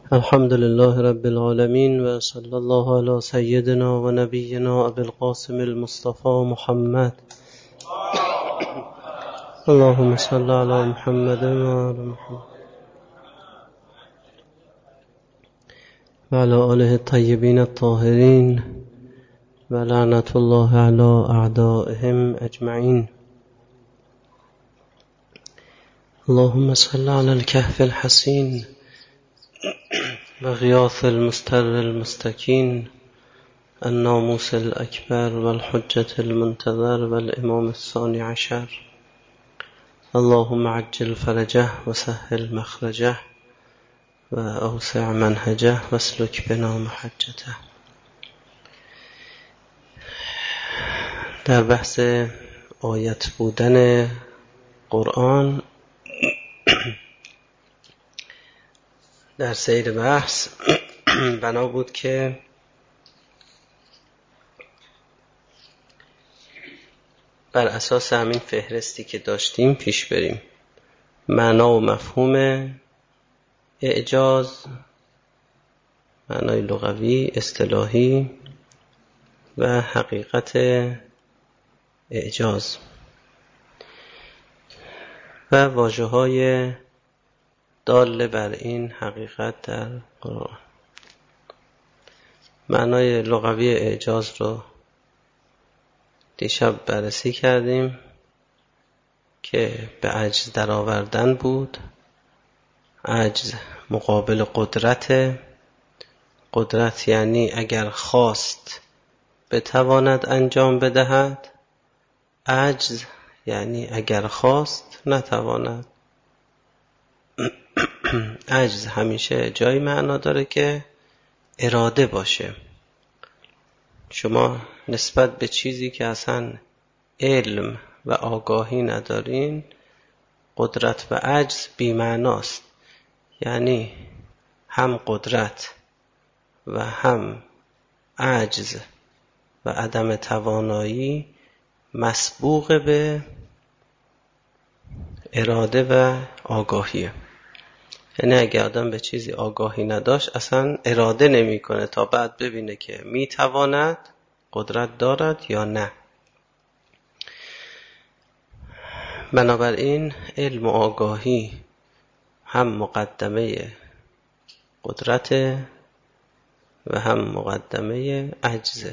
الحمد لله رب العالمين وصلى الله على سيدنا ونبينا أبي القاسم المصطفى محمد اللهم صل على محمد وعلى محمد وعلى آله الطيبين الطاهرين ولعنة الله على أعدائهم أجمعين. اللهم صل على الكهف الحسين وغياث المستر المستكين الناموس الأكبر والحجة المنتظر والإمام الثاني عشر. اللهم عجل فرجه وسهل مخرجه وأوسع منهجه واسلك بنا محجته. در بحث آیت بودن قرآن در سیر بحث بنا بود که بر اساس همین فهرستی که داشتیم پیش بریم. معنا و مفهوم اعجاز، معنای لغوی، اصطلاحی و حقیقت اعجاز و واژه‌های داله بر این حقیقت در قرآن. معنای لغوی اعجاز رو دیشب بررسی کردیم که به عجز در آوردن بود. عجز مقابل قدرت. قدرت یعنی اگر خواست بتواند انجام بدهد. عجز یعنی اگر خواست نتواند. عجز همیشه جای معنا داره که اراده باشه. شما نسبت به چیزی که اصلا علم و آگاهی ندارین، قدرت و عجز بی معناست. یعنی هم قدرت و هم عجز و عدم توانایی مسبوق به اراده و آگاهیه. یعنی اگه آدم به چیزی آگاهی نداشت اصلا اراده نمی کنه تا بعد ببینه که می تواند، قدرت دارد یا نه. بنابراین علم و آگاهی هم مقدمه قدرت و هم مقدمه عجز.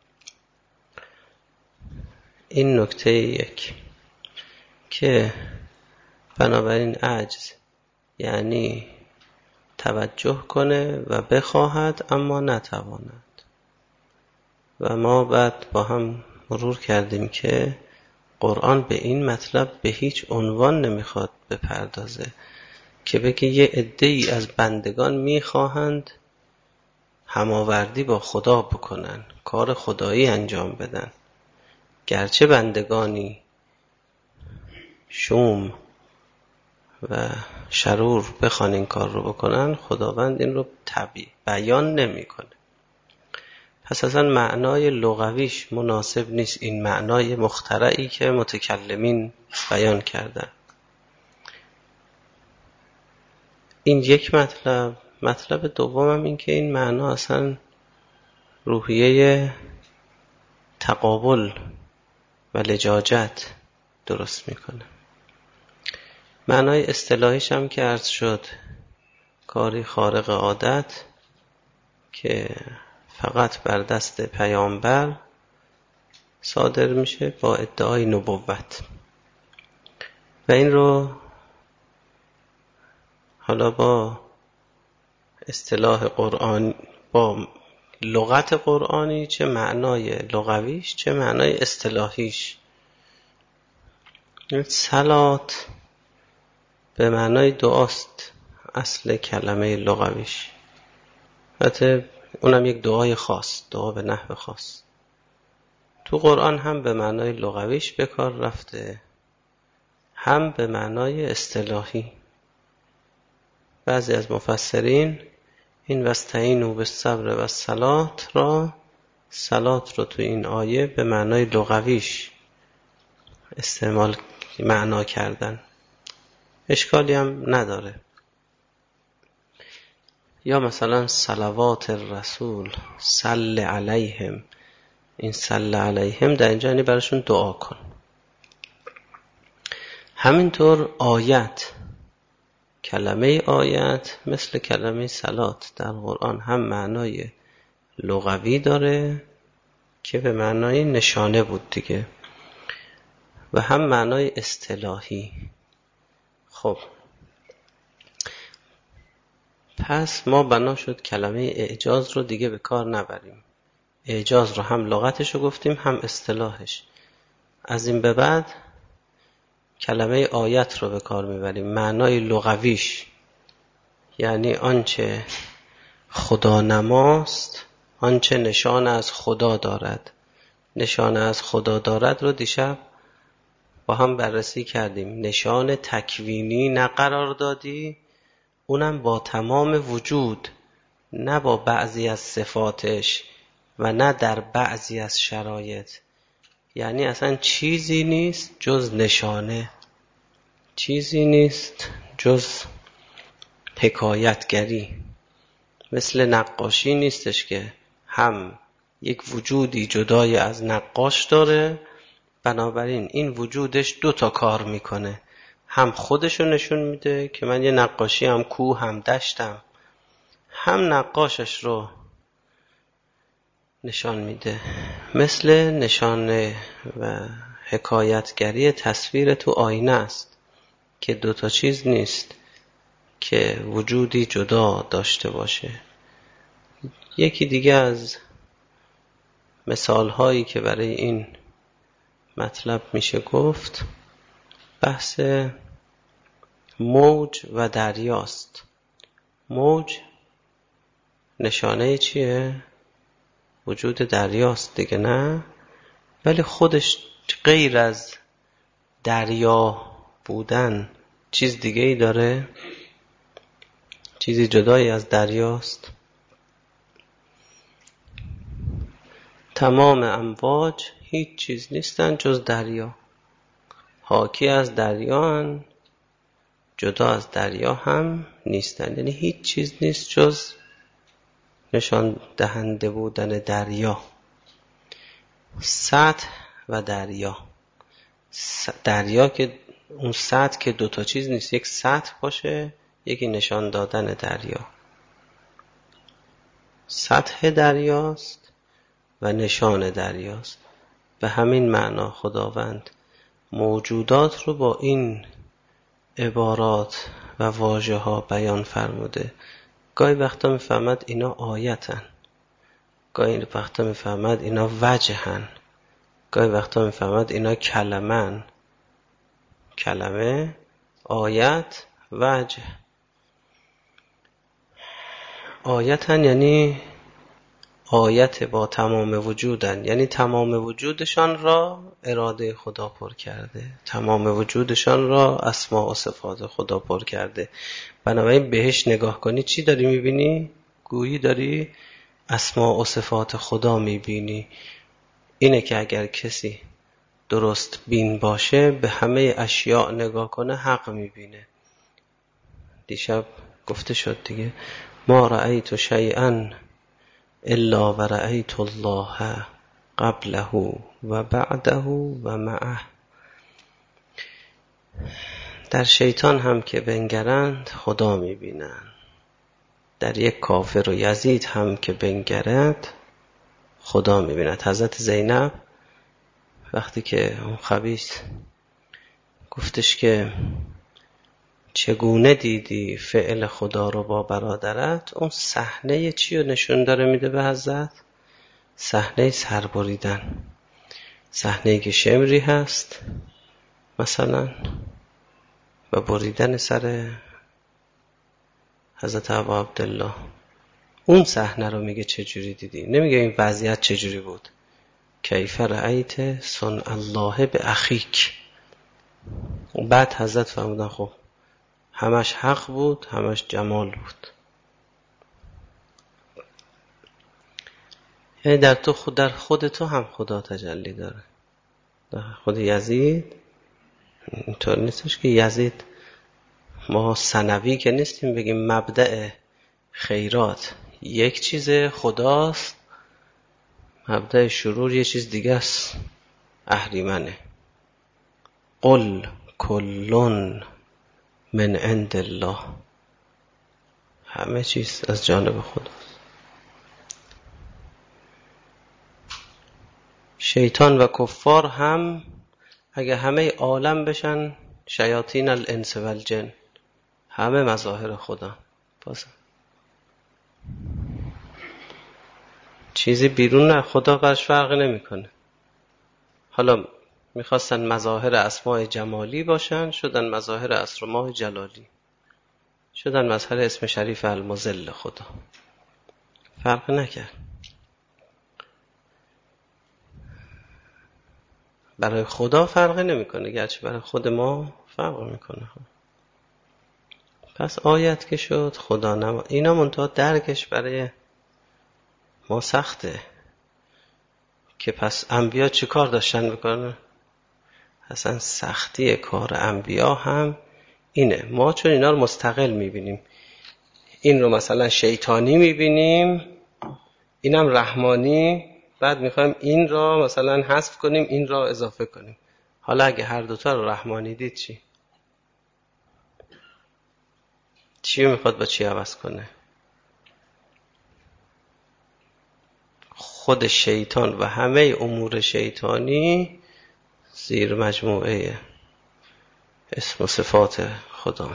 این نکته یک که بنابراین عجز یعنی توجه کنه و بخواهد اما نتواند. و ما بعد با هم مرور کردیم که قرآن به این مطلب به هیچ عنوان نمیخواد بپردازه که بگه یه عده‌ای از بندگان میخواهند هماوردی با خدا بکنن، کار خدایی انجام بدن. گرچه بندگانی شوم و شرور بخوان این کار رو بکنن، خداوند این رو بیان نمی کنه. پس اصلا معنای لغویش مناسب نیست، این معنای مخترعی که متکلمین بیان کردن. این یک مطلب. مطلب دومم این که این معنا اصلا روحیه تقابل و لجاجت درست میکنه. معنای اصطلاحیش هم که عرض شد کاری خارق عادت که فقط بر دست پیامبر صادر میشه با ادعای نبوت. و این رو حالا با اصطلاح قرآن، با لغت قرآنی، چه معنای لغویش چه معنای اصطلاحیش. صلات به معنای دعاست اصل کلمه لغویش. البته اونم یک دعای خاص، دعا به نحو خاص. تو قرآن هم به معنای لغویش به کار رفته، هم به معنای اصطلاحی. بعضی از مفسرین این واستعینوا بالصبر والصلاة را، صلات رو تو این آیه به معنای لغویش استعمال معنا کردن. اشکالی هم نداره. یا مثلا صلوات الرسول صل علیهم، این صل علیهم در اینجا یعنی براشون دعا کن. همینطور آیت، کلمه آیت مثل کلمه صلات در قرآن هم معنای لغوی داره که به معنای نشانه بود دیگه، و هم معنای اصطلاحی. خب پس ما بنا شد کلمه اعجاز رو دیگه به کار نبریم. اعجاز رو هم لغتش رو گفتیم هم اصطلاحش. از این به بعد کلمه آیت رو به کار میبریم. معنای لغویش یعنی آنچه خدا نماست، آنچه نشان از خدا دارد. نشان از خدا دارد رو دیشب با هم بررسی کردیم. نشان تکوینی نه قرار دادی، اونم با تمام وجود، نه با بعضی از صفاتش و نه در بعضی از شرایط. یعنی اصلا چیزی نیست جز نشانه، چیزی نیست جز حکایتگری. مثل نقاشی نیستش که هم یک وجودی جدای از نقاش داره، بنابراین این وجودش 2 تا کار میکنه، هم خودشو نشون میده که من یه نقاشی هم کوه هم دشتم، هم نقاشش رو نشان میده. مثل نشانه و حکایتگری تصویر تو آینه است که 2 تا چیز نیست که وجودی جدا داشته باشه. یکی دیگه از مثال هایی که برای این مطلب میشه گفت بحث موج و دریاست. موج نشانه چیه؟ وجود دریاست دیگه، نه؟ ولی خودش غیر از دریا بودن چیز دیگه ای داره؟ چیزی جدایی از دریاست؟ تمام امواج هیچ چیز نیستن جز دریا، حاکی از دریان، جدا از دریا هم نیستن. یعنی هیچ چیز نیست جز نشان دهنده بودن دریا. سطح و دریا. دریا که اون سطح که 2 تا چیز نیست، یک سطح باشه، یکی نشان دادن دریا. سطح دریاست و نشان دریاست. به همین معنا خداوند موجودات رو با این عبارات و واژه ها بیان فرموده. گاهی وقتا میفهمد اینا آیتن، گاهی وقتا میفهمد اینا وجهن، گاهی وقتا میفهمد اینا کلمن. کلمه، آیت، وجه. آیتن یعنی آیت با تمام وجودن، یعنی تمام وجودشان را اراده خدا پر کرده، تمام وجودشان را اسماء و صفات خدا پر کرده. بنابراین بهش نگاه کنی چی داری میبینی؟ گویی داری اسماء و صفات خدا میبینی. اینه که اگر کسی درست بین باشه به همه اشیاء نگاه کنه حق میبینه. دیشب گفته شد دیگه، ما رأیت شیئا الا و رأیت الله قبله و بعده و معه. در شیطان هم که بنگرند خدا میبینند، در یک کافر و یزید هم که بنگرد خدا میبیند. حضرت زینب وقتی که اون خبیث گفتش که چگونه دیدی فعل خدا رو با برادرت، اون صحنه چی رو نشون داره میده به حضرت؟ صحنه سربریدن، صحنه که شمری هست مثلا و بریدن سر حضرت ابا عبدالله. اون صحنه رو میگه چجوری دیدی، نمیگه این وضعیت چجوری بود. کیف رأیت صنع الله به اخیک. بعد حضرت فرمودن خب همش حق بود، همش جمال بود. یعنی در خود تو هم خدا تجلی داره. در خود یزید اینطور نیستش که یزید، ما ثانوی که نیستیم بگیم مبدأ خیرات یک چیزه، خداست، مبدأ شرور یه چیز دیگه است، اهریمنه. قل کلون من عند الله، همه چیز از جانب خداست. شیطان و کفار هم اگه همه عالم بشن شیاطین الانس و الجن، همه مظاهر خدا، باز چیزی بیرون نه، خدا برش فرق نمیکنه. حالا میخواستن مظاهر اسماء جمالی باشن، شدن مظاهر اسماء جلالی، شدن مظهر اسم شریف المذل خدا، فرق نکرد. برای خدا فرق نمیکنه، گرچه برای خود ما فرق میکنه. پس آیت که شد خدا نما، اینا منتها درکش برای ما سخته که پس انبیا چه کار داشتن بکنن. اصلا سختی کار انبیا هم اینه، ما چون اینا رو مستقل میبینیم، این رو مثلا شیطانی میبینیم، اینم رحمانی، بعد میخوایم این را مثلا حذف کنیم، این را اضافه کنیم. حالا اگه هر دوتا رو رحمانی دید چی میخواد با چی عوض کنه؟ خود شیطان و همه امور شیطانی زیر مجموعه اسم و صفات خدا.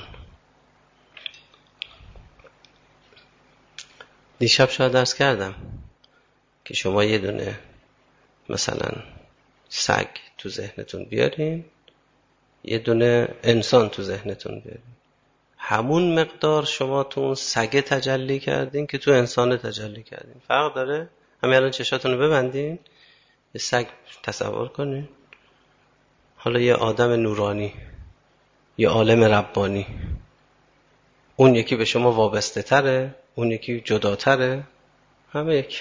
دیشب شاید درس کردم که شما یه دونه مثلا سگ تو ذهنتون بیارین، یه دونه انسان تو ذهنتون بیارین، همون مقدار شما تو اون سگ تجلی کردین که تو انسان تجلی کردین. فرق داره؟ همین الان چشاتون رو ببندین، یه سگ تصور کنین، حالا یه آدم نورانی، یه عالم ربانی، اون یکی به شما وابسته تره، اون یکی جداتره، همه یک.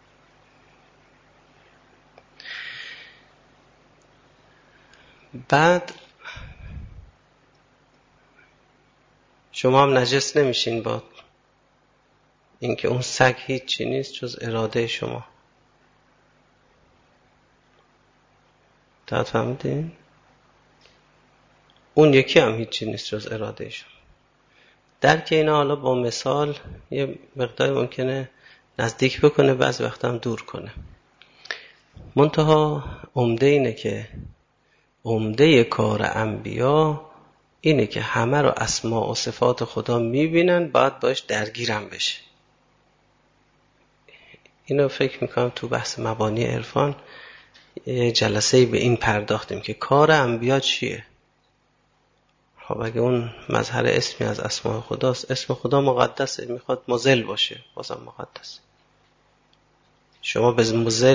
بعد شما هم نجس نمیشین با اینکه اون سگ هیچ چی نیست جز اراده شما. تا فهمیدین؟ اون یکی هم هیچ چی نیست جز اراده شما. درک اینا حالا با مثال یه مقدار ممکنه نزدیک بکنه، بعضی وقت هم دور کنه. منتها عمده اینه که عمده کار انبیا اینه که همه رو اسماء و صفات خدا میبینن، باید باش درگیرم بشه. اینو فکر میکنم تو بحث مبانی عرفان یه جلسه‌ای به این پرداختیم که کار انبیا چیه. خب اگه اون مظهر اسمی از اسماء خداست، اسم خدا مقدسه، میخواد مذل باشه، بازم مقدسه. شما به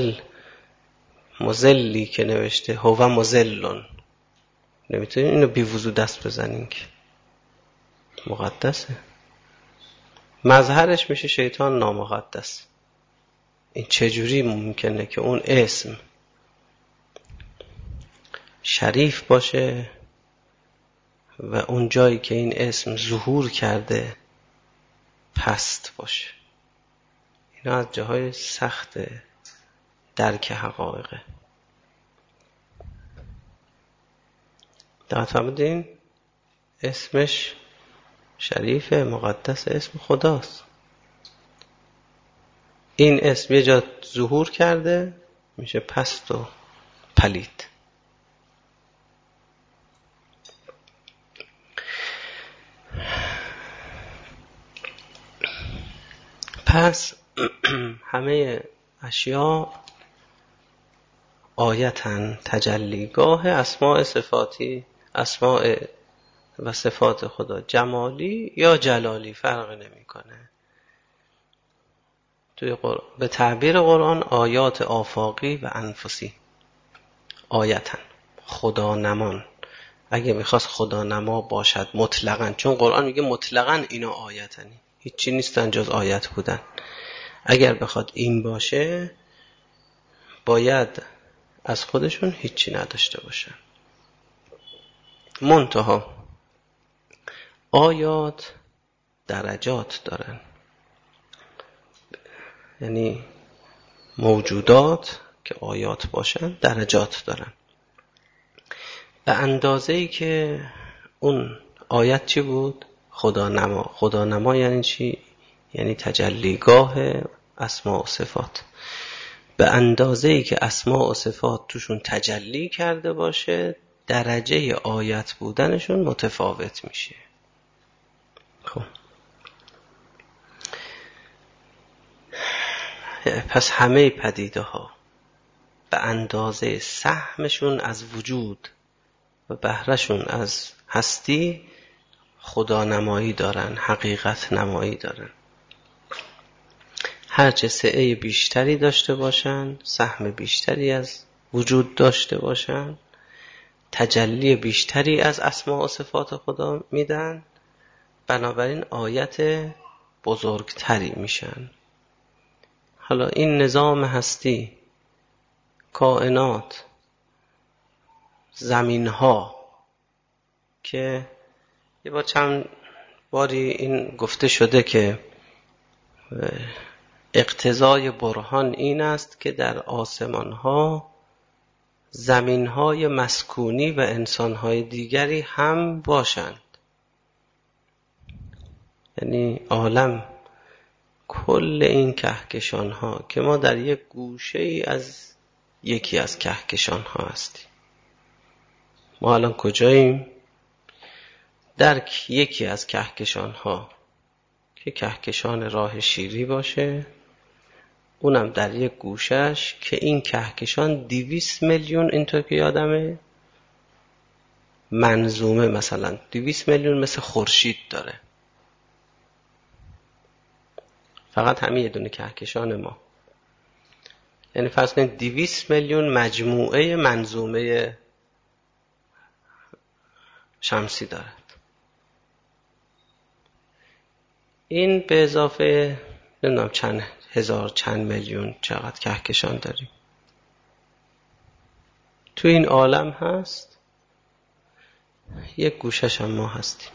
مذلی که نوشته هو مذلون نمیتونین اینو بی وضو دست بزنین که مقدسه. مظهرش میشه شیطان نامقدس. این چجوری ممکنه که اون اسم شریف باشه و اون جایی که این اسم ظهور کرده پست باشه؟ اینا از جاهای سخت درک حقایقه. دقت فرمودین؟ اسمش شریفه، مقدس، اسم خداست. این اسم یه جا ظهور کرده میشه پست و پلید. پس همه اشیاء آیتن تجلیگاه اسماء صفاتی، اسماء و صفات خدا، جمالی یا جلالی فرق نمیکنه. توی به تعبیر قرآن آیات آفاقی و انفسی آیتن خدا نمان. اگه میخواست خدا نما باشد مطلقاً، چون قرآن میگه مطلقاً اینا آیتنی، هیچی نیستن جز آیت بودن. اگر بخواد این باشه باید از خودشون هیچی نداشته باشن. منتها آیات درجات دارن. یعنی موجودات که آیات باشن درجات دارن. به اندازه‌ای که اون آیت چی بود؟ خدانما. خدانما یعنی چی؟ یعنی تجلیگاه اسماء و صفات. به اندازه‌ای که اسماء و صفات توشون تجلی کرده باشه درجه آیت بودنشون متفاوت میشه. خب پس همه پدیده ها به اندازه سهمشون از وجود و بهرهشون از هستی خدانمایی دارن، حقیقت نمایی دارن. هرچه سعه بیشتری داشته باشن، سهم بیشتری از وجود داشته باشن، تجلی بیشتری از اسماء و صفات خدا میدن، بنابراین آیت بزرگتری میشن. حالا این نظام هستی، کائنات، زمین ها که یه بار چند باری این گفته شده که اقتضای برهان این است که در آسمان ها زمین های مسکونی و انسان های دیگری هم باشند. یعنی عالم کل این کهکشان ها که ما در یک گوشه ای از یکی از کهکشان ها هستیم. ما الان کجاییم؟ در یکی از کهکشان ها که کهکشان راه شیری باشه، اونم در یک گوشش که این کهکشان 200 میلیون، اینطور که یادمه، منظومه مثلا 200 میلیون مثل خورشید داره. فقط همین یه دونه کهکشان ما. یعنی فرض کنید 200 میلیون مجموعه منظومه شمسی دارد. این به اضافه نمیدونم چند هزار چند میلیون چقدر کهکشان داریم تو این عالم هست. یک گوشش هم ما هستیم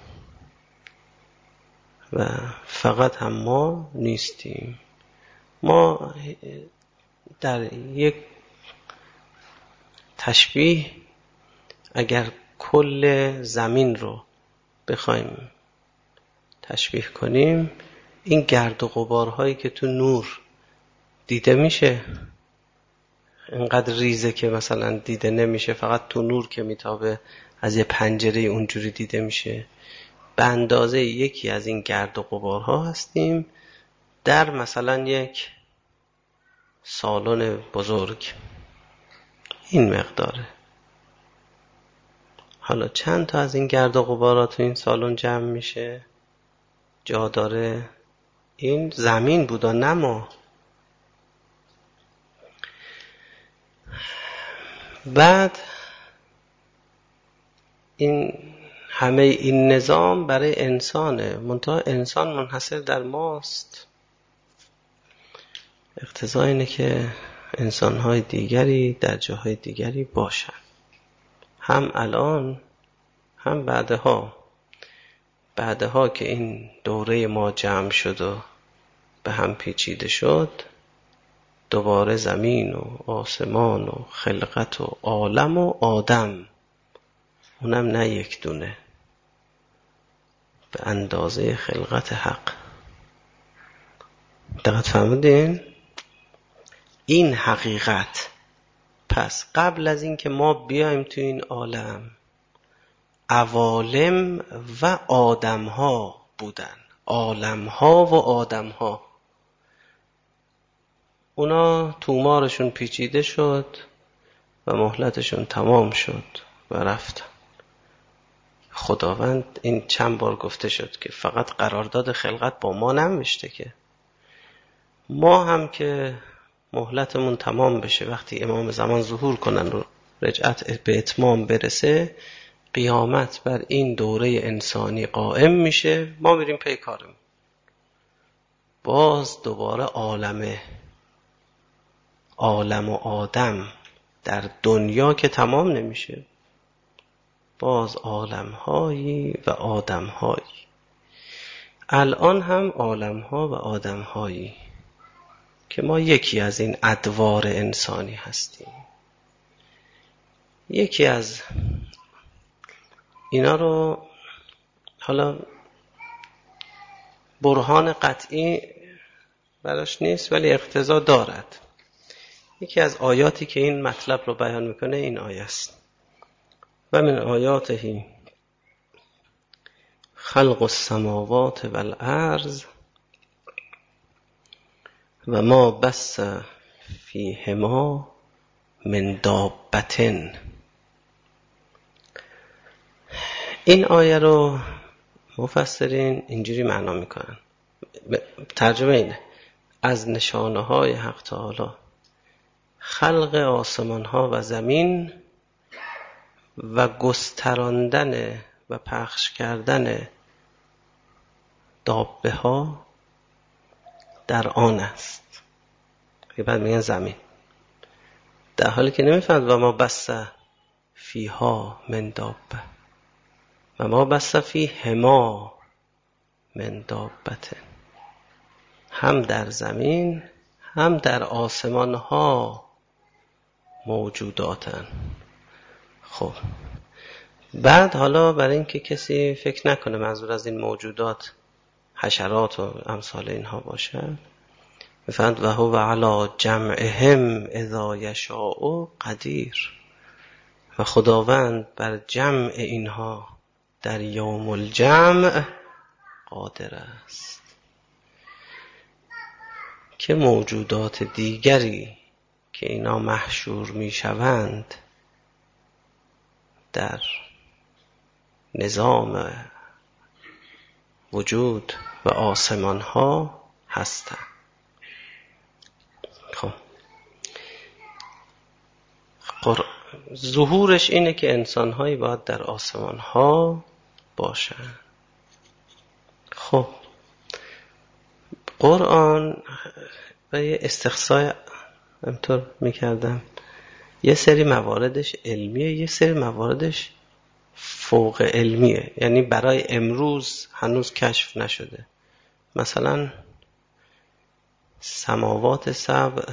و فقط هم ما نیستیم. ما در یک تشبیه اگر کل زمین رو بخوایم تشبیه کنیم، این گرد و غبارهایی که تو نور دیده میشه اینقدر ریزه که مثلا دیده نمیشه، فقط تو نور که میتابه از یه پنجره اونجوری دیده میشه. به اندازه یکی از این گرد و غبارها هستیم در مثلا یک سالن بزرگ. این مقداره. حالا چند تا از این گرد و غبارها تو این سالن جمع میشه جا داره؟ این زمین بود و نه ما. بعد این همه این نظام برای انسانه، منتها انسان منحصر در ماست. اقتضا اینه که انسان‌های دیگری در جاهای دیگری باشن، هم الان هم بعدها که این دوره ما جمع شد و به هم پیچیده شد، دوباره زمین و آسمان و خلقت و عالم و آدم، اونم نه یک دونه، به اندازه خلقت حق. دقت فرمودین؟ این حقیقت. پس قبل از این که ما بیایم تو این عالم، عوالم و آدم‌ها بودن، عالم‌ها و آدم‌ها. اونا تومارشون پیچیده شد و مهلتشون تمام شد و رفتن. خداوند این چند بار گفته شد که فقط قرارداد خلقت با ما ننوشته، که ما هم که مهلتمون تمام بشه، وقتی امام زمان ظهور کنن و رجعت به اتمام برسه، قیامت بر این دوره انسانی قائم میشه، ما میریم پی کارمون. باز دوباره عالم و آدم در دنیا که تمام نمیشه، باز عالم‌هایی و آدم‌هایی. الان هم عالم‌ها و آدم‌هایی. که ما یکی از این ادوار انسانی هستیم. یکی از اینا رو حالا برهان قطعی براش نیست ولی اقتضا دارد. یکی از آیاتی که این مطلب رو بیان میکنه این آیه است: و من آیاته خلق السماوات والارض و ما بث فیهما من دابة. این آیه رو مفسرین اینجوری معنا میکنن، ترجمه اینه: از نشانه های حق تعالی خلق آسمان ها و زمین و گستراندن و پخش کردن دابه ها در آن است. بعد میگن زمین، در حالی که نمیفهمد و ما بث فیها من دابه و ما بث فیهما من دابة. هم در زمین هم در آسمان ها موجوداتن. خب بعد حالا برای اینکه کسی فکر نکنه منظور از این موجودات حشرات و امثال اینها باشد، میفهمد و هو علی جمعهم اذا یشاء قدیر، و خداوند بر جمع اینها در یوم الجمع قادر است. که موجودات دیگری که اینا محشور میشوند در نظام وجود و آسمان ها هستند. خب ظهورش اینه که انسان هایی باید در آسمان ها باشن. خب قرآن برای استقصای همطور میکردم یه سری مواردش علمیه، یه سری مواردش فوق علمیه، یعنی برای امروز هنوز کشف نشده. مثلا سماوات سبع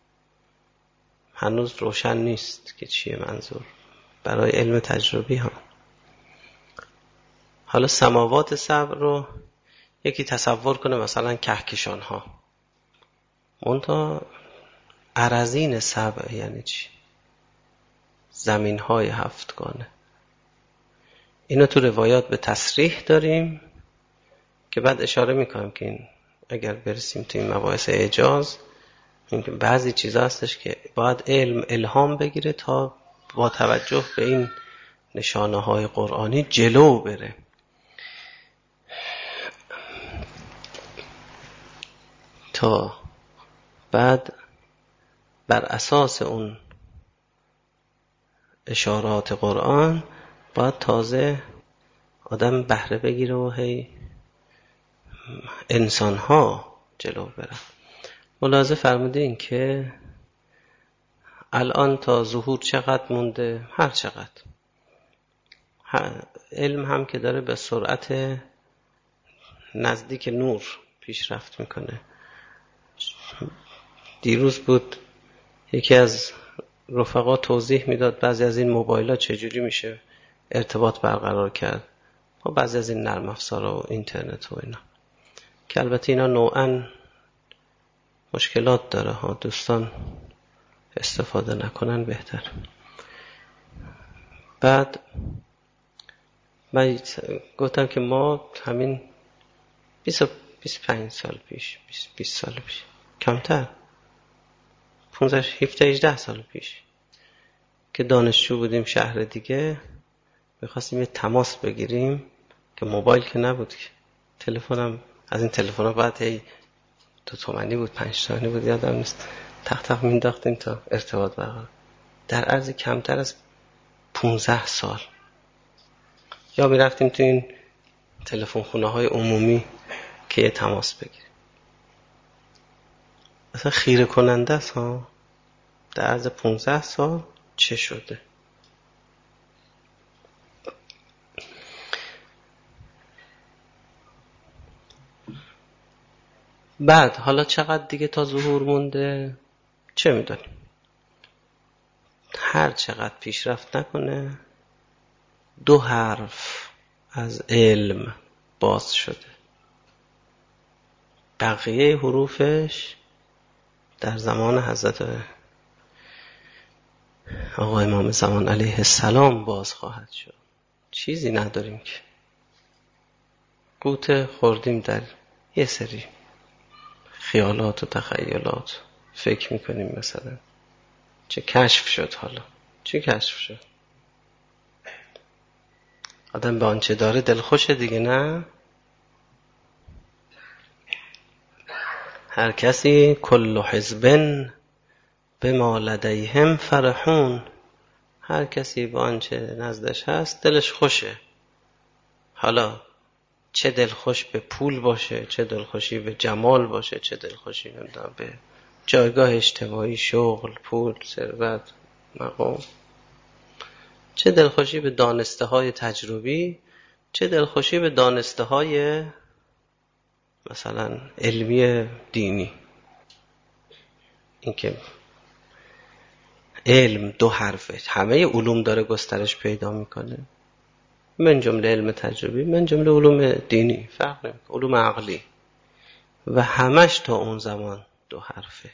هنوز روشن نیست که چیه منظور برای علم تجربی ها. حالا سماوات سبع رو یکی تصور کنه مثلا کهکشان ها، منتها ارضین سبع یعنی چی؟ زمین های هفتگانه. اینو تو روایات به تصریح داریم که بعد اشاره میکنم که این اگر برسیم تو این مباحث اعجاز، اینکه بعضی چیزا هستش که باید علم الهام بگیره تا با توجه به این نشانه های قرآنی جلو بره. تا بعد بر اساس اون اشارات قرآن باید تازه آدم بهره بگیره و هی انسان ها جلو بره. ملاحظه فرمودین که الان تا ظهور چقدر مونده؟ هر چقدر. علم هم که داره به سرعت نزدیک نور پیشرفت میکنه. دیروز بود یکی از رفقا توضیح میداد بعضی از این موبایل ها چجوری میشه ارتباط برقرار کرد با بعضی از این نرم افزار و اینترنت و اینا، که البته اینا نوعاً مشکلات داره ها، دوستان استفاده نکنن بهتر. بعد من گفتم که ما همین 25 سال پیش 20 سال پیش، کمتر 15 17 18 سال پیش که دانشجو بودیم شهر دیگه، می‌خواستیم یه تماس بگیریم که موبایل که نبود که، تلفنم از این تلفن‌ها بعد هی 2 تومانی بود 5 تومانی بود یادم نیست، تق تق مینداختیم تا ارتباط برقرار. در عرض کمتر از 15 سال یا میرفتیم تو این تلفن خونه‌های عمومی که یه تماس بگیریم. اصلا خیره کننده است ها، در عرض 15 سال چه شده. بعد حالا چقدر دیگه تا ظهور مونده چه میدونیم، هر چقدر پیشرفت نکنه 2 حرف از علم باز شده، بقیه حروفش در زمان حضرت آقا امام زمان علیه السلام باز خواهد شد. چیزی نداریم که قوت خوردیم در یه سری خیالات و تخیلات، فکر میکنیم مثلا چه کشف شد. حالا چه کشف شد؟ آدم به آنچه داره دلخوشه دیگه، نه؟ هر کسی کل حزب بما لدیهم فرحون، هر کسی با آنچه نزدش هست دلش خوشه. حالا چه دلخوش به پول باشه، چه دلخوشی به جمال باشه، چه دلخوشی به جایگاه اجتماعی، شغل، پول، ثروت، مقام، چه دلخوشی به دانسته های تجربی، چه دلخوشی به دانسته های مثلا علمی دینی. این که علم 2 حرفه، همه علوم داره گسترش پیدا میکنه، من جمله علم تجربی، من جمله علوم دینی، فرق نمیکنه، علوم عقلی، و همش تا اون زمان 2 حرفه.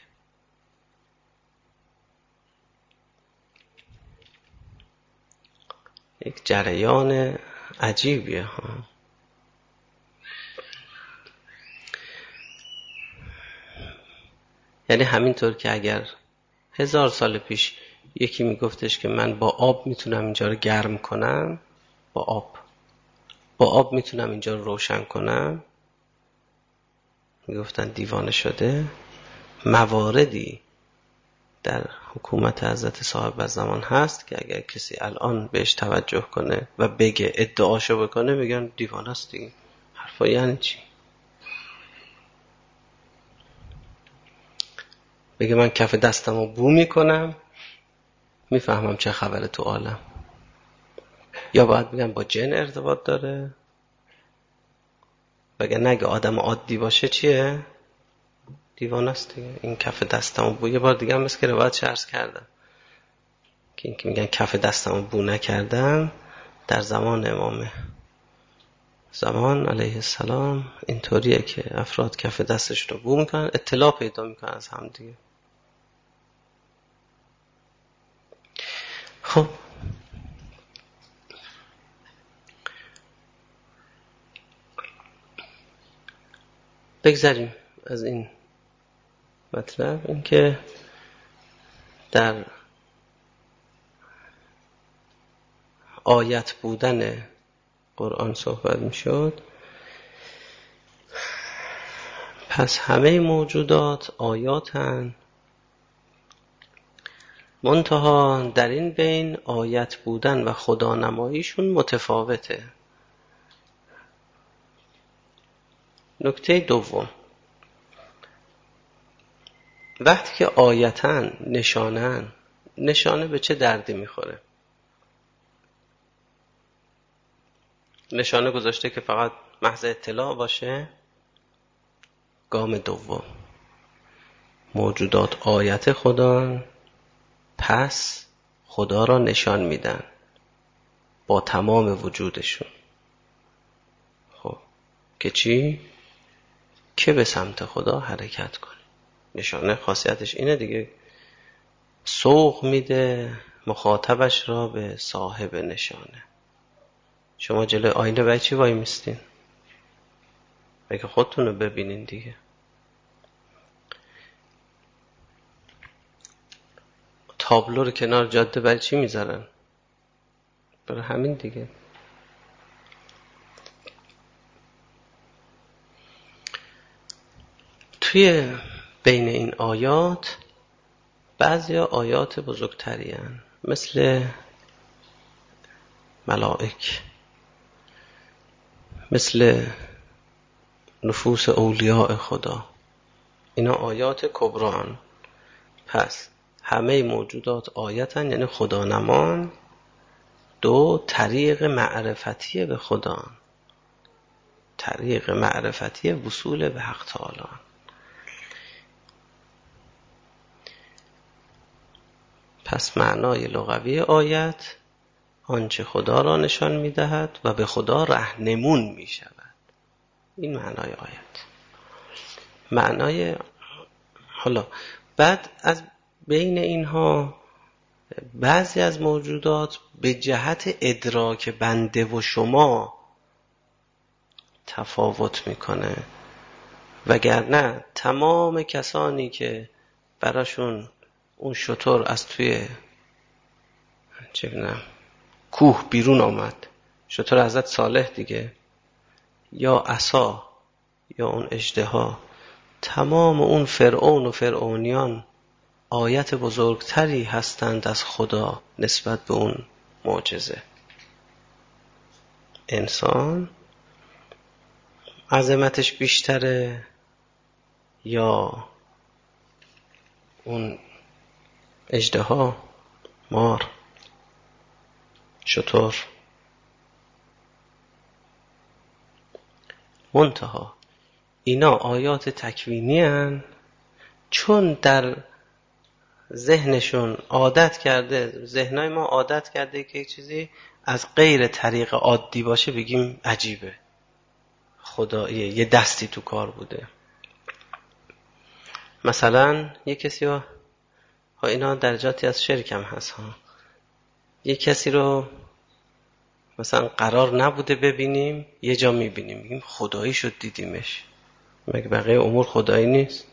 یک جریان عجیبیه ها. یعنی همینطور که اگر 1000 سال پیش یکی میگفتش که من با آب میتونم اینجا رو گرم کنم، با آب میتونم اینجا رو روشن کنم، میگفتن دیوانه شده. مواردی در حکومت حضرت صاحب زمان هست که اگر کسی الان بهش توجه کنه و بگه، ادعاشو بکنه، میگن دیوانه است دیگه. حرفا یعنی چی؟ بگه من کف دستمو بو میکنم میفهمم چه خبره تو عالم، یا باید بگم با جن ارتباط داره، بگه نگه آدم عادی باشه چیه؟ دیوانه است دیگه. این کف دستمو بو، یه بار دیگه هم مثل که روایت عرض کردم که این که میگن کف دستمو بو نکردم، در زمان امام زمان علیه السلام اینطوریه که افراد کف دستش رو بو میکنن، اطلاع پیدا میکنن از هم دیگه. خب بگذاریم از این مطلب. این که در آیت بودن قرآن صحبت میشد، پس همه موجودات آیاتن، منتها در این بین آیت بودن و خدا نماییشون متفاوته. نکته دوم، وقتی که آیتن نشانه به چه دردی میخوره؟ نشانه گذاشته که فقط محض اطلاع باشه. گام دوم، موجودات آیت خدا، پس خدا را نشان میدن با تمام وجودشون. خب که چی؟ که به سمت خدا حرکت کنه. نشانه خاصیتش اینه دیگه، سوق میده مخاطبش را به صاحب نشانه. شما جلوی آینه برای چی وای میستین؟ بگه خودتون رو ببینین دیگه. تابلو رو کنار جاده برای چی میذارن؟ برای همین دیگه. توی بین این آیات بعضی آیات بزرگتری هن، مثل ملائک، مثل نفوس اولیاء خدا، اینا آیات کبران. پس همه موجودات آیتن، یعنی خدا نمان. دو، طریق معرفتی به خدا، طریق معرفتی وصول به حق تعالی. پس معنای لغوی آیت آنچه خدا را نشان می‌دهد و به خدا راهنمون می‌شود. این معنای آیت. معنای حالا بعد از بین اینها بعضی از موجودات به جهت ادراک بنده و شما تفاوت میکنه، وگرنه تمام کسانی که براشون اون شتر از توی کوه بیرون آمد، شتر حضرت صالح دیگه، یا عصا یا اون اژدها، تمام اون فرعون و فرعونیان آیت بزرگتری هستند از خدا نسبت به اون معجزه. انسان عظمتش بیشتره یا اون اژدها، مار، شتر؟ منتها اینا آیات تکوینی هن، چون در ذهنشون عادت کرده، ذهنای ما عادت کرده که یک چیزی از غیر طریق عادی باشه بگیم عجیبه، خداییه، یه دستی تو کار بوده. مثلا یه کسی ها اینا درجاتی از شرک هم هست ها، یه کسی رو مثلا قرار نبوده ببینیم یه جا میبینیم، بگیم خدایی شد دیدیمش. مگه بقیه امور خدایی نیست؟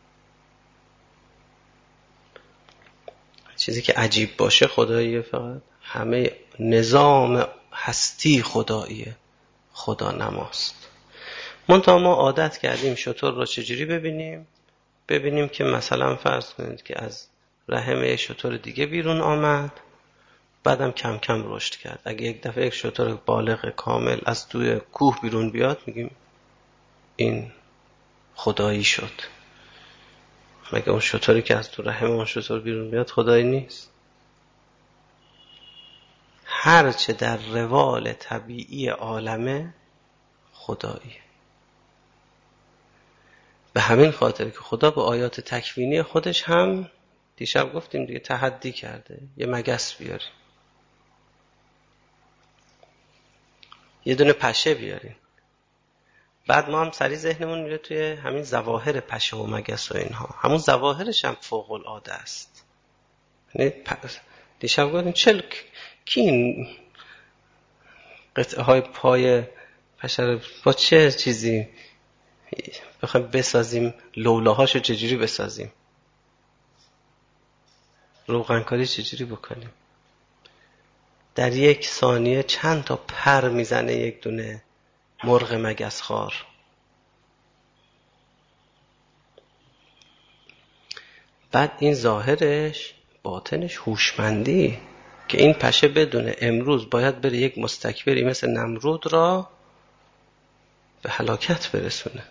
چیزی که عجیب باشه خداییه، فقط همه نظام هستی خداییه، خدا نماست. منتها ما عادت کردیم شتر رو چجوری ببینیم که مثلا فرض کنید که از رحم یک شتر دیگه بیرون آمد، بعدم کم کم رشد کرد. اگه یک دفعه یک شتر بالغ کامل از توی کوه بیرون بیاد میگیم این خدایی شد. مگه اون شتری که از تو رحم اون شتر بیرون بیاد خدایی نیست؟ هرچه در روال طبیعی عالمه خداییه. به همین خاطر که خدا به آیات تکوینی خودش هم دیشب گفتیم دیگه تحدی کرده، یه مگس بیاریم، یه دونه پشه بیاریم. بعد ما هم سریع ذهنمون میره توی همین ظواهر پشه و مگس و اینها، همون ظواهرش هم فوق العاده است. دیشب گفتیم کی این قطعه های پای پشه رو با چه چیزی بخوایم بسازیم، لولاهاشو چجوری بسازیم، روغنکاری چجوری بکنیم؟ در یک ثانیه چند تا پر میزنه یک دونه مرغ مگس خوار. بعد این ظاهرش، باطنش هوشمندی که این پشه بدونه امروز باید بره یک مستکبری مثل نمرود را به هلاکت برسونه.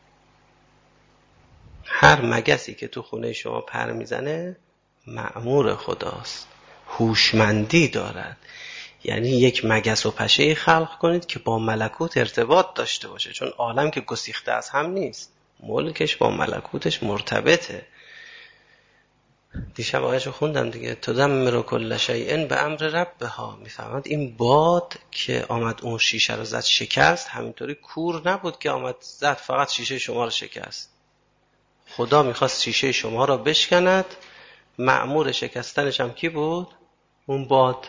هر مگسی که تو خونه شما پر میزنه مأمور خداست، هوشمندی دارد. یعنی یک مگس و پشه خلق کنید که با ملکوت ارتباط داشته باشه، چون عالم که گسیخته از هم نیست، ملکش با ملکوتش مرتبطه. دیشب آیه‌شو خوندم دیگه، تدمر کل شیء به امر ربها. میفهمد این باد که آمد اون شیشه رو زد شکست، همینطوری کور نبود که آمد زد فقط شیشه شما رو شکست. خدا میخواست شیشه شما رو بشکند، مأمور شکستنش هم کی بود؟ اون باد.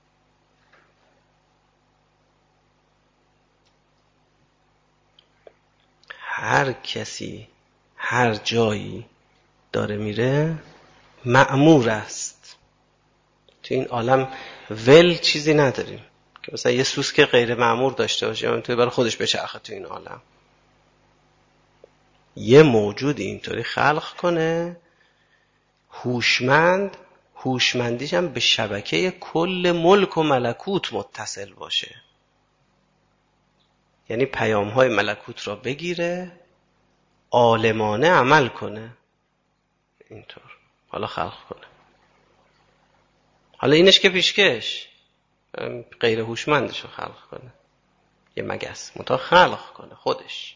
هر کسی هر جایی داره میره مأمور است. تو این عالم ول چیزی نداریم که مثلا یه سوسک غیر مأمور داشته باشه یا توی برای خودش بچرخه. تو این عالم یه موجودی اینطوری خلق کنه هوشمندیش هم به شبکه کل ملک و ملکوت متصل باشه، یعنی پیام های ملکوت را بگیره، عالمانه عمل کنه، اینطور حالا خلق کنه. حالا اینش که پیشکش غیر هوشمندش رو خلق کنه، یه مگس منتها خلق کنه خودش.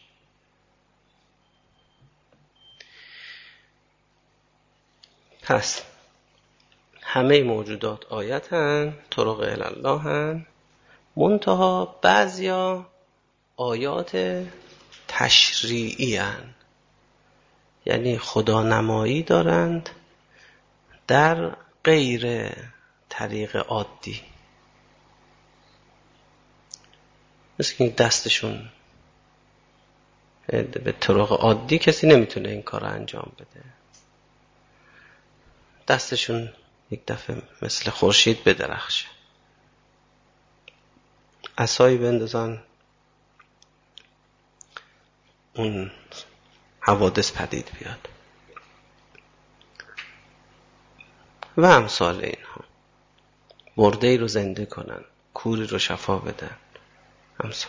پس همه موجودات آیت هن، طرق الله هن، منتها بعضیا آیات تشریعی هن، یعنی خدا نمایی دارند در غیر طریق عادی. مثل که دستشون به طرق عادی کسی نمیتونه این کار رو انجام بده، دستشون یک دفعه مثل خورشید بدرخشه، عصایی بندازن اون حوادث پدید بیاد و امثال اینها، مرده ای رو زنده کنن، کوری رو شفا بدن، امثال.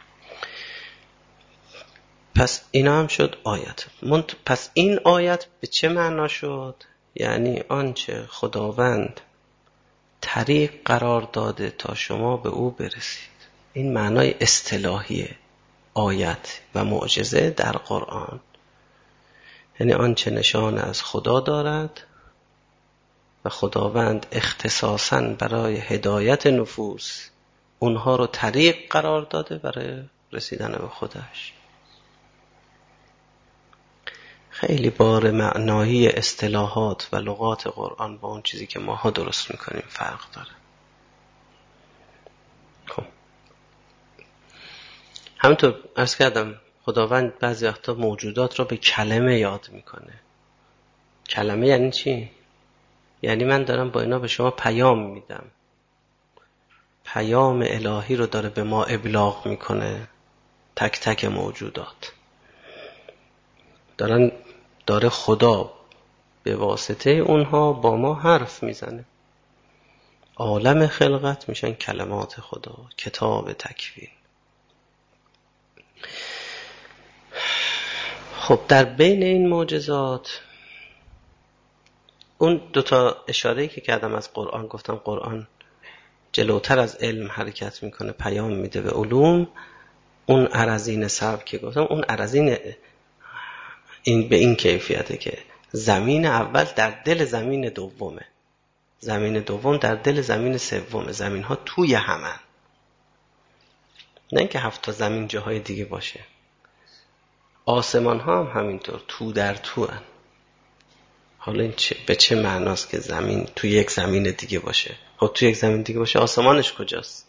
پس اینا هم شد آیت. پس این آیت به چه معنا شد؟ یعنی آنچه خداوند طریق قرار داده تا شما به او برسید. این معنای اصطلاحی آیت و معجزه در قرآن، یعنی آنچه نشان از خدا دارد و خداوند اختصاصاً برای هدایت نفوس اونها رو طریق قرار داده برای رسیدن به خودش. خیلی بار معنایی اصطلاحات و لغات قرآن با اون چیزی که ماها درست میکنیم فرق داره. خب همونطور عرض کردم خداوند بعضی وقتا موجودات رو به کلمه یاد میکنه. کلمه یعنی چی؟ یعنی من دارم با اینا به شما پیام میدم، پیام الهی رو داره به ما ابلاغ میکنه. تک تک موجودات داره خدا به واسطه اونها با ما حرف میزنه. عالم خلقت میشن کلمات خدا، کتاب تکوین. خب در بین این معجزات اون دوتا اشاره‌ای که کردم از قرآن، گفتم قرآن جلوتر از علم حرکت میکنه، پیام میده به علوم. اون ارزین سبک که گفتم، اون ارزین این به این کیفیته که زمین اول در دل زمین دومه، زمین دوم در دل زمین سومه، زمین ها توی همن، نه اینکه 7 تا زمین جاهای دیگه باشه. آسمان ها هم همینطور تو در تو هن. حالا این به چه معناست که زمین توی یک زمین دیگه باشه؟ خب توی یک زمین دیگه باشه آسمانش کجاست؟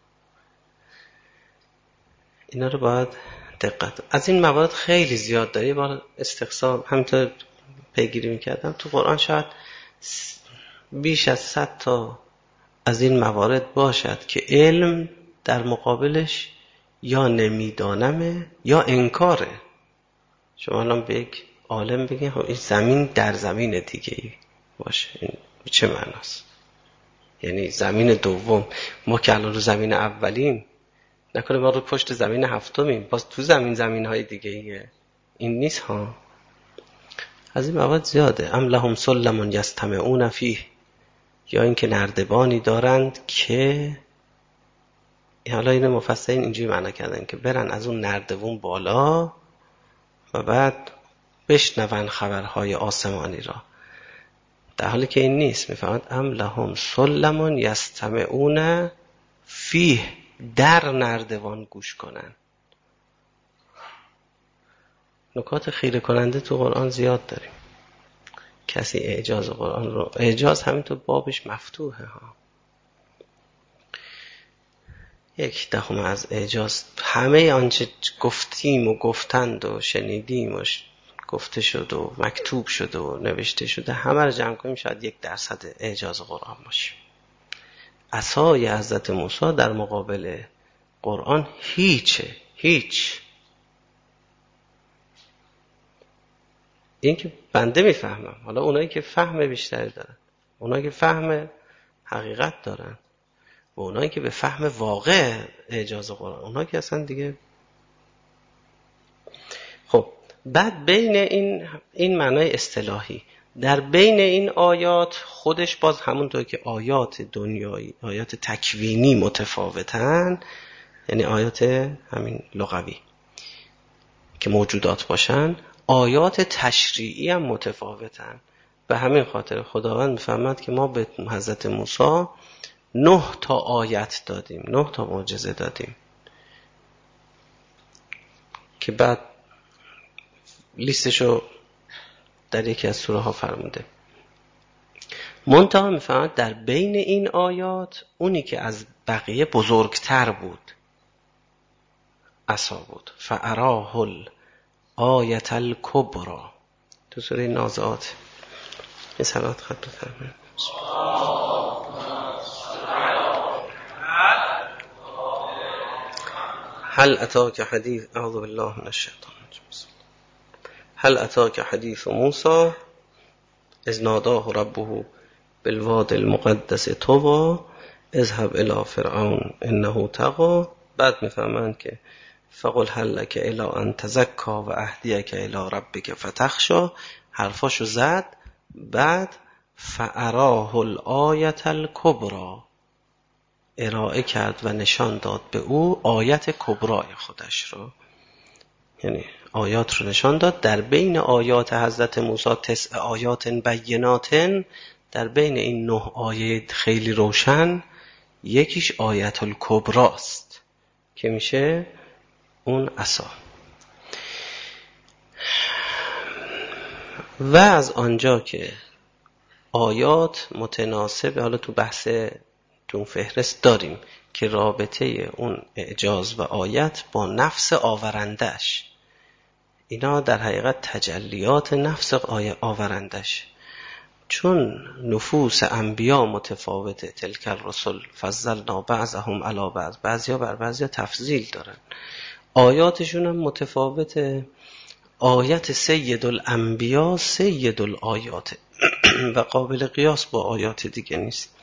اینا رو باید دقت. از این موارد خیلی زیاد داره. یه بار استقصا همینطور پیگیری میکردم تو قرآن، شاید بیش از 100 تا از این موارد باشد که علم در مقابلش یا نمیدانمه یا انکاره. شما الان به یک عالم بگین خب این زمین در زمین دیگه ای باشه، این چه معناست؟ یعنی زمین دوم، ما که الان رو زمین اولیم، نکنه ما رو پشت زمین هفتمیم، باز تو زمین های دیگه ایه. این نیست ها. از این مواد زیاده. ام لهم سلم یستمعون فیه، یا اینکه نردبانی دارند که، حالا این مفسرین اینجوری معنا کردن که برن از اون نردبون بالا و بعد بشنون خبرهای آسمانی را، در حالی که این نیست. میفهمد ام لهم سلم یستمعون فیه، در نردبان گوش کنن. نکات خیره کننده تو قرآن زیاد داریم. کسی اعجاز قرآن رو، اعجاز همینطور بابش مفتوحه ها. 1/10 از اعجاز همه آنچه گفتیم و گفتند و شنیدیم و گفته شد و مکتوب شد و نوشته شده، همه رو جمع کنیم شاید 1% اعجاز قرآن باشه. عصای حضرت موسی در مقابل قرآن هیچ. این که بنده میفهمم، حالا اونایی که فهم بیشتری دارن، اونایی که فهم حقیقت دارن و اونایی که به فهم واقع اعجاز قرآن، اونایی که اصلا دیگه. خب بعد بین این معنای اصطلاحی، در بین این آیات خودش باز همونطور که آیات دنیایی، آیات تکوینی متفاوتن، یعنی آیات همین لغوی که موجودات باشن، آیات تشریعی هم متفاوتن. به همین خاطر خداوند میفهمد که ما به حضرت موسی 9 تا آیت دادیم، 9 تا معجزه دادیم که بعد لیستشو در یکی از سوره ها فرموده. منتها میفهمد در بین این آیات اونی که از بقیه بزرگتر بود عصا بود. فاراه الآیة الکبری تو سوره نازعات. این صلوات خط بفرمایید. هل اتاک حدیث اعوذ بالله من الشیطان الرجیم. هل اتاک حدیث موسی اذ ناداه ربه بالواد المقدس طوی اذهب الی فرعون انه طغی. بعد میفهمند که فقل هل لک الی ان تزکی و اهدیک الی ربک فتخشی. حرفاشو زد. بعد فاراه الآیة الکبری، ارائه کرد و نشان داد به او آیت کبرای خودش رو، یعنی آیات رو نشان داد. در بین آیات حضرت موسی 9 آیات بینات، در بین این 9 آیه خیلی روشن یکیش آیت الکبری است که میشه اون عصا. و از آنجا که آیات متناسب، حالا تو بحث تو فهرست داریم که رابطه اون اعجاز و آیت با نفس آورندش، اینا در حقیقت تجلیات نفس آورندش. چون نفوس انبیا متفاوته، تلک الرسل فضلنا بعضهم علی بعض، بعضیا بر بعضیا تفضیل دارن، آیاتشون هم متفاوته. آیت سید الانبیا سید الآیات و قابل قیاس با آیات دیگه نیست.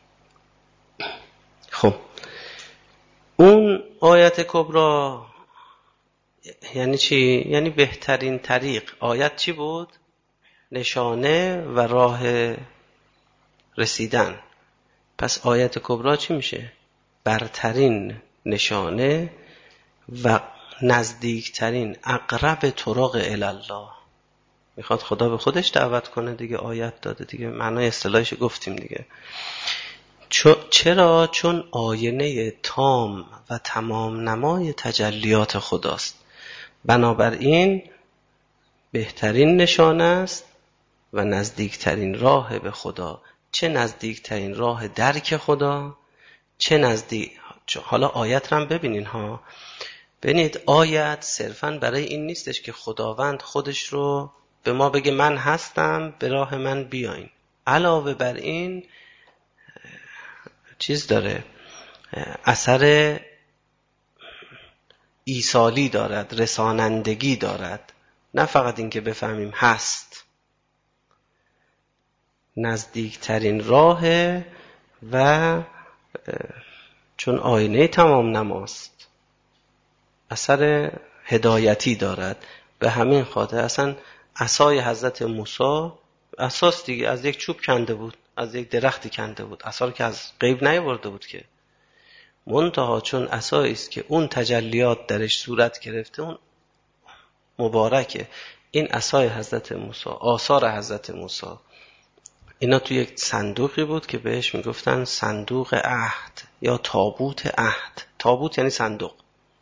خب اون آیت کبری یعنی چی؟ یعنی بهترین طریق. آیت چی بود؟ نشانه و راه رسیدن. پس آیت کبری چی میشه؟ برترین نشانه و نزدیکترین، اقرب طرق الله. میخواد خدا به خودش دعوت کنه دیگه، آیت داده دیگه، معنای اصطلاحش گفتیم دیگه. چرا؟ چون آینه تام و تمام نمای تجلیات خداست. بنابراین بهترین نشانه است و نزدیکترین راه به خدا. چه نزدیکترین راه درک خدا، چه نزدیک. حالا آیت رو هم ببینین ها. ببینید آیت صرفاً برای این نیستش که خداوند خودش رو به ما بگه من هستم به راه من بیاین. علاوه بر این چیز داره، اثر ایصالی دارد، رسانندگی دارد. نه فقط این که بفهمیم هست، نزدیکترین راه و چون آینه تمام نماست اثر هدایتی دارد. به همین خاطر اصلا عصای حضرت موسی اساس دیگه از یک چوب کنده بود، از یک درختی کنده بود، عصا رو که از غیب نیاورده بود که. منتها چون عصایی است که اون تجلیات درش صورت گرفته، اون مبارکه. این عصای حضرت موسی، آثار حضرت موسی، اینا توی یک صندوقی بود که بهش میگفتن صندوق عهد یا تابوت عهد. تابوت یعنی صندوق.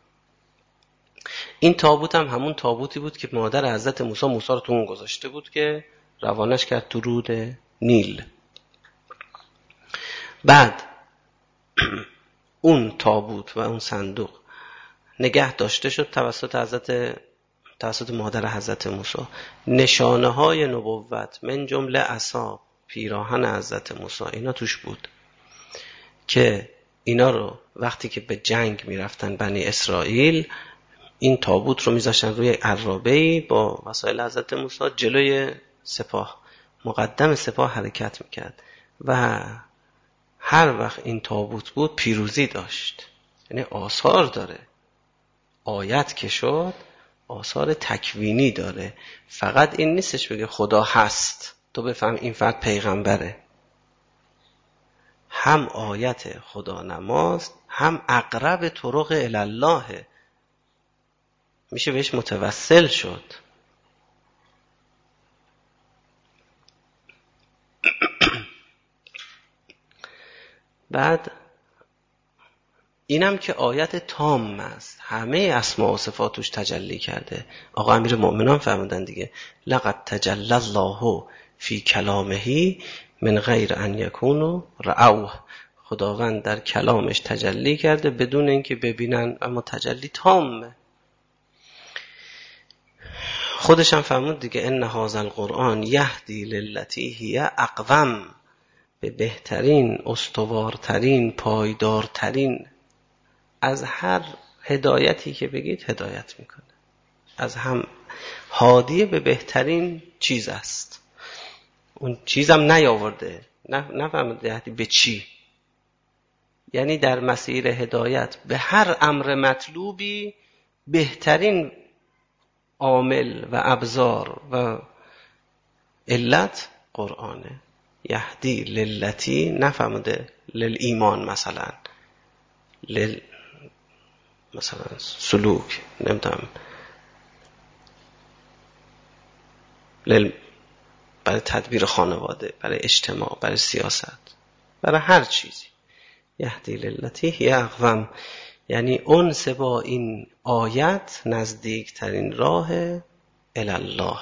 این تابوت هم همون تابوتی بود که مادر حضرت موسی رو تو اون گذاشته بود که روانش کرد تو رود نیل. بعد اون تابوت و اون صندوق نگه داشته شد توسط مادر حضرت موسی. نشانه های نبوت من جمله عصا، پیراهن حضرت موسی، اینا توش بود که اینا رو وقتی که به جنگ میرفتن بنی اسرائیل، این تابوت رو میذاشتن روی عرابه‌ای با وسایل حضرت موسی جلوی سپاه. مقدم سپاه حرکت میکرد و هر وقت این تابوت بود پیروزی داشت. یعنی آثار داره. آیت که شد آثار تکوینی داره. فقط این نیستش بگه خدا هست تو بفهم این فرد پیغمبره. هم آیت خدا نماست، هم اقرب طرق الله، میشه بهش متوسل شد. بعد اینم که آیت تام است، همه اسماء و صفات توش تجلی کرده. آقا امیر مؤمنان فرمودن دیگه لقد تجلی الله فی کلامه من غیر ان یکونوا رأوه. خداوند در کلامش تجلی کرده بدون اینکه ببینن، اما تجلی تامه. خودش هم فرمود دیگه ان هذا القرآن یهدی للتی هی اقوم، به بهترین، استوارترین، پایدارترین، از هر هدایتی که بگید هدایت میکنه، از هم هادی به بهترین چیز است. اون چیزم نیاورده، نفهمید یهدی به چی، یعنی در مسیر هدایت به هر امر مطلوبی بهترین عامل و ابزار و علت قرآنه. یهدی للتی، نفهمده للایمان مثلا، مثلا سلوک، نمیدونم برای تدبیر خانواده، برای اجتماع، برای سیاست، برای هر چیزی. یهدی للتی هی اقوم، یعنی انس با این آیت نزدیکترین راه الله.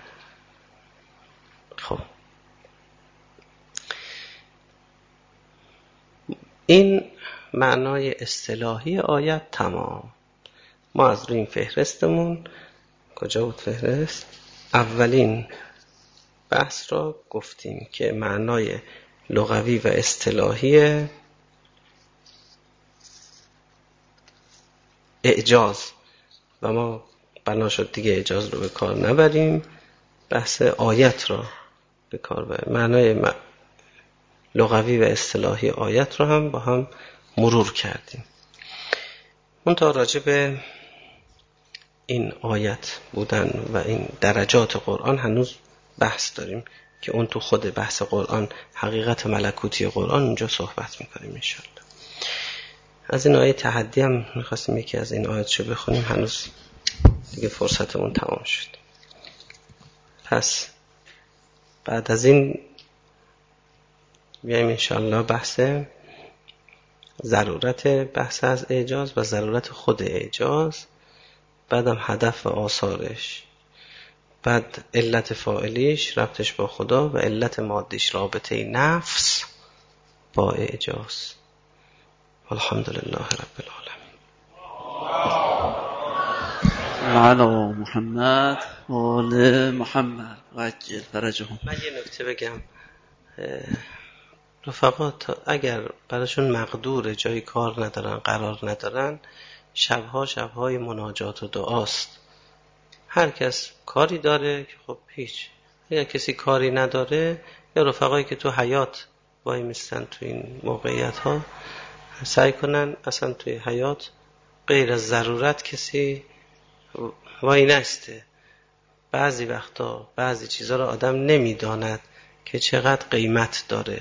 خب این معنای اصطلاحی آیت تمام. ما از روی این فهرستمون، کجا بود فهرست؟ اولین بحث را گفتیم که معنای لغوی و اصطلاحی اعجاز، و ما بنا شد دیگه اعجاز رو به کار نبریم، بحث آیت را به کار بریم. معنای لغوی و اصطلاحی آیت را هم با هم مرور کردیم. منتها راجع به این آیت بودن و این درجات قرآن هنوز بحث داریم که اون تو خود بحث قرآن، حقیقت ملکوتی قرآن، اونجا صحبت میکنیم انشاءالله. از این آیه تحدی هم میخواستیم یکی از این آیات شو بخونیم، هنوز دیگه فرصتمون تمام شد. پس بعد از این بیایم انشاءالله بحث ضرورت بحث از اعجاز و ضرورت خود اعجاز، بعدم هدف و آثارش، بعد علت فاعلیش ربطش با خدا و علت مادیش رابطه نفس با اعجاز. الحمدلله رب العالمین. وعلى محمد و آل محمد و عجل فرجهم. من یه نکته بگم، رفقات اگر براشون مقدور جای کار ندارن، قرار ندارن، شبهای مناجات و دعاست. هر کس کاری داره که خب هیچ، اگر کسی کاری نداره، یا رفقایی که تو حیات وای میستن تو این موقعیت ها، سعی کنن اصلا توی حیات غیر از ضرورت کسی وای نسته. بعضی وقتا بعضی چیزا رو آدم نمیداند که چقدر قیمت داره.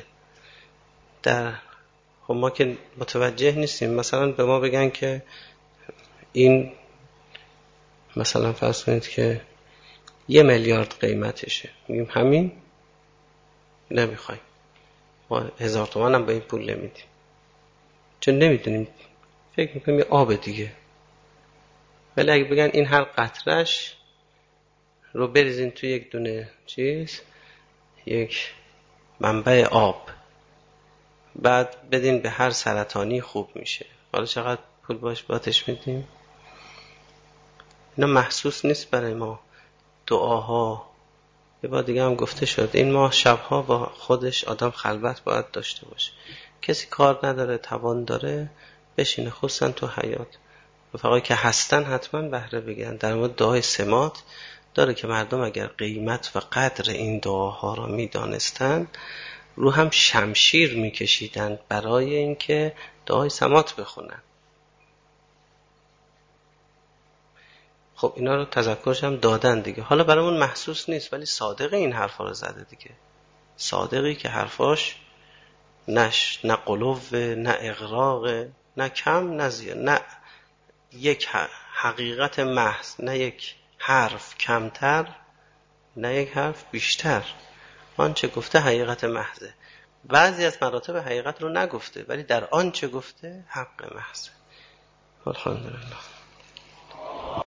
خب ما که متوجه نیستیم، مثلا به ما بگن که این مثلا فرض کنید که 1 میلیارد قیمتشه، میگیم همین نمیخوایم، ما 1000 تومان هم به این پول نمیدیم، چون نمیدونیم، فکر میکنیم یه آب دیگه. ولی اگه بگن این هر قطرش رو بریزین توی یک دونه چیز، یک منبع آب، بعد بدین به هر سرطانی خوب میشه، حالا چقدر پول باش باتش میدیم؟ اینا محسوس نیست برای ما. دعاها، یه بار دیگه هم گفته شد، این ماه شبها با خودش آدم خلوت باید داشته باشه. کسی کار نداره، توان داره، بشینه، خصوصا تو حیات. رفقایی که هستن حتما بهره بگیرن. در مورد دعای سمات داره که مردم اگر قیمت و قدر این دعاها را میدانستن، رو هم شمشیر میکشیدن برای اینکه دعای سمات بخونن. خب اینا رو تذکرش هم دادن دیگه. حالا برامون محسوس نیست، ولی صادق این حرفا رو زده دیگه. صادقی که حرفاش نه قلوه، نه اغراق، نه کم، نه زیاد، نه یک حقیقت محض، نه یک حرف کمتر، نه یک حرف بیشتر. آنچه گفته حقیقت محضه. بعضی از مراتب حقیقت رو نگفته، ولی در آن چه گفته حق محض. الحمدلله.